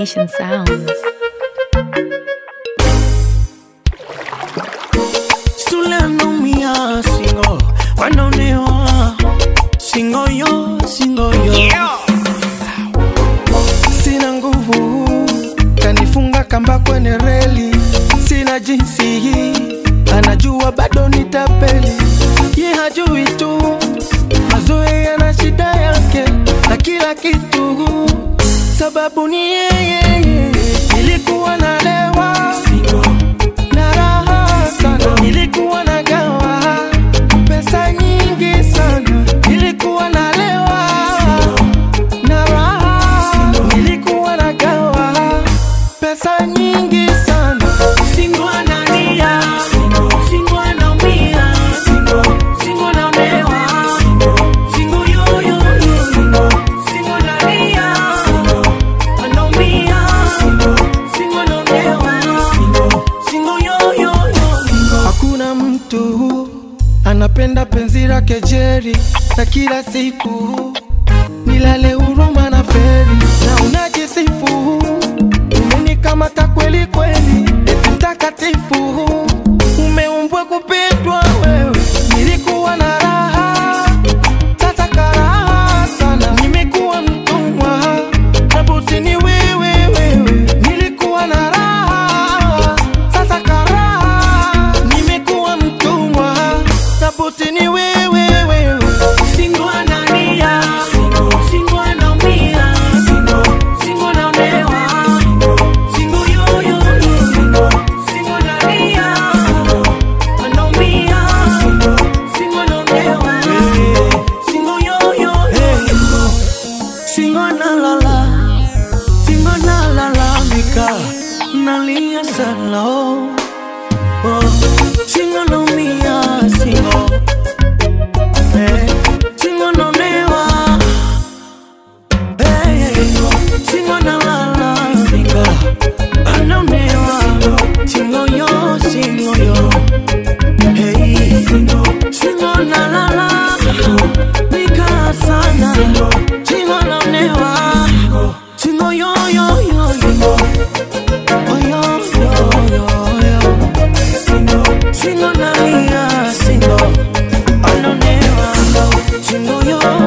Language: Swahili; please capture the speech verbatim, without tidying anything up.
Nation Sounds. Sulano mia singo, wanaonewa singo yo, singo yo. Yeah. Sina nguvu, kanifunga kamba kwenye reli. Sina jinsi hii, anajua bado nitapeli. Ye hajui tu, mazoe yana shida yake na kila kitu, sababu ni yeye. Nilikuwa nalewa singo na raha sana, nilikuwa nagawa pesa nyingi sana, nilikuwa nalewa na raha, nilikuwa nagawa pesa nyingi sana. Singo analia, singo, singo anaumia, singo, singo anaonewa, singo, singo yo yo yo, singo, singo analia, singo, anaumia, singo, singo anaonewa, singo, singo yo yo yo, singo. Hakuna mtu anapenda penzi lake Jerry, na kila siku nilale huruma na feri, na unajisifu umenikamata kweli kweli, eti mtakatifu umeumbwa kupendwa wewe. Nilikuwa na raha, sasa karaha sana, nimekuwa mtumwa na bosi ni wewe wewe. Nilikuwa na raha, sasa karaha, nimekuwa mtumwa na bosi ni wewe wewe. Singo analia, singo, singo anaumia, singo, singo anaonewa, singo, singo yo yo yo, singo, singo analia, singo, anaumia, singo, singo anaonewa, singo yo yo yo, singo, singo analala, singo analalamika, nalia sana, oh, oh, singo anaumia, singo, eh, singo anaonewa, eh, singo analala, singo anaonewa, singo yo, singo yo, hey, singo, singo analala, nika sana, singo anaonewa, singo yo yo yo, singo, oh yo yo yo yo, singo, singo analia, singo anaonewa, singo yo.